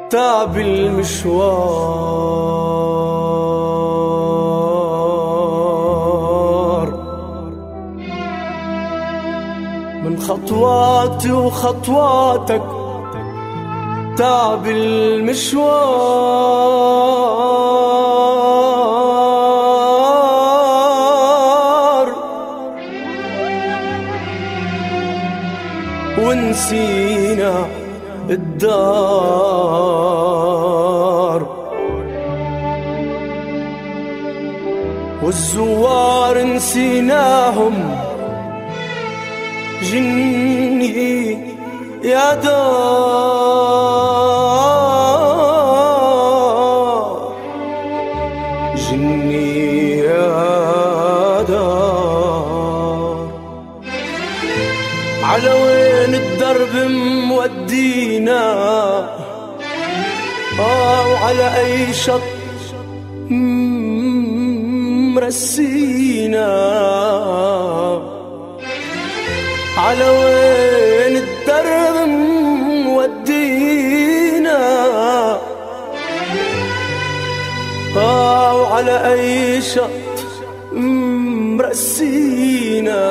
تعب المشوار من خطواتي وخطواتك، تعب المشوار ونسينا الدار والزوار نسيناهم، جني يا دار جني يا دار. على وين الدرب مودينا؟ وعلى أي شط مرسينا؟ على وين الدرب مودينا؟ وعلى أي شط مرسينا؟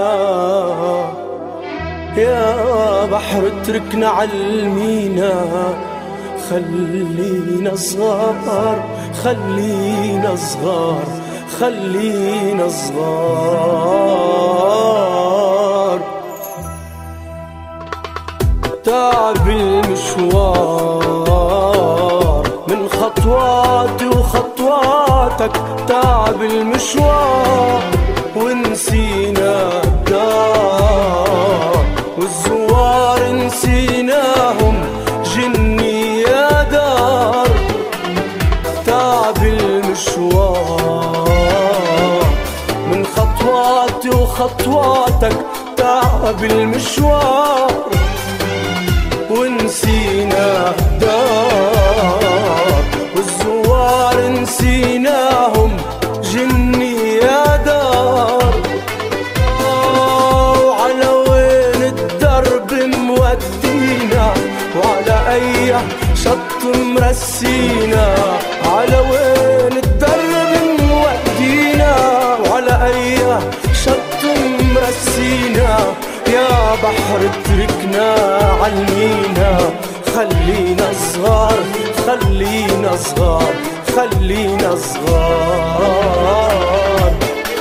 يا بحر اتركنا عالمينا، خلينا صغار خلينا صغار خلينا صغار. تعب المشوار من خطواتي وخطواتك، تعب المشوار ونسينا الدار والزوار نسيناهم، جني يا دار. تعب المشوار من خطواتي وخطواتك، تعب المشوار ونسينا الدار والزوار نسيناهم، جني يا دار. وعلى وين الدرب مودينا؟ وعلى أي شط مرسينا؟ على وين الدرب مودينا؟ وعلى أي شط مرسينا؟ يا بحر اتركنا عالمينا، خلينا صغار خلينا صغار خلينا صغار.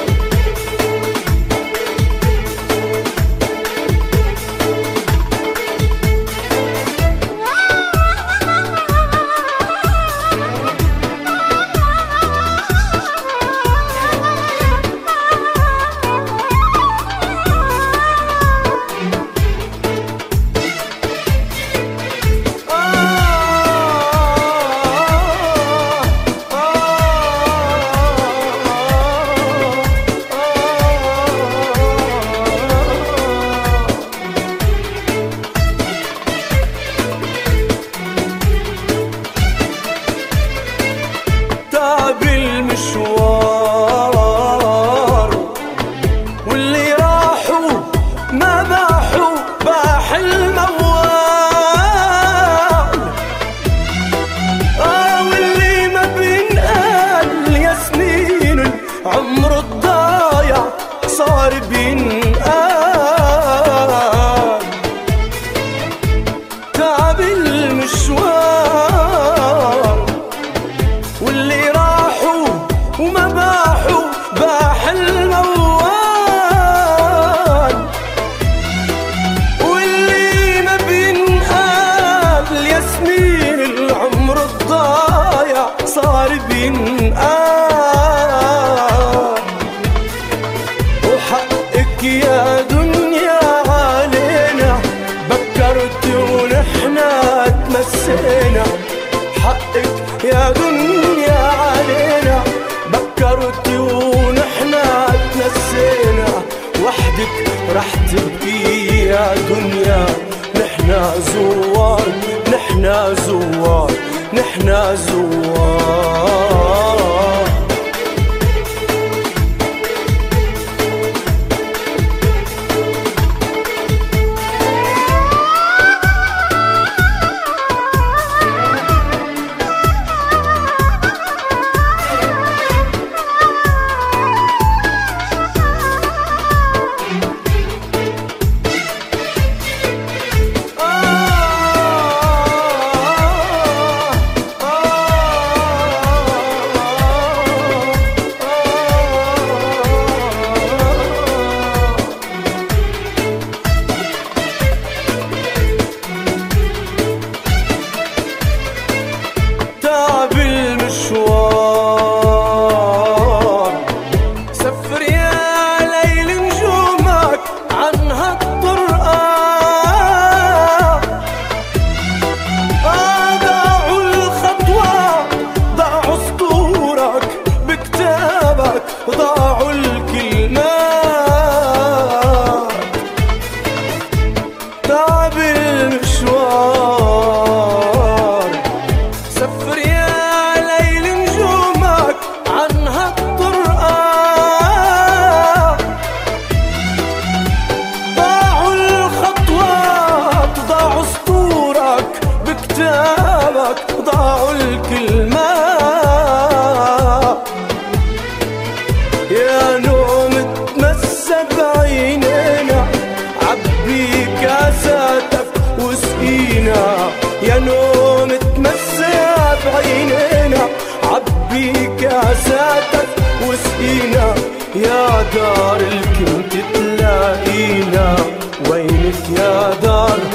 تعب المشوار واللي راحوا ما باحوا، باح الموال. واللي ما بينقال يا سنين العمر الضايع صار بينقال. تعب المشوار واللي راحوا وما باحوا، باح الموال. واللي ما بينقال يا سنين العمر الضايع صار بينقال. وحقك يا دنيا علينا، بكرتي ونحنا تمسينا. حقك يا دنيا علينا، بكرتي ونحنا تنسينا. وحدك رح تبكي يا دنيا، نحنا زوار نحنا زوار نحنا زوار. دار الكنت تلاقينا، وينك يا دار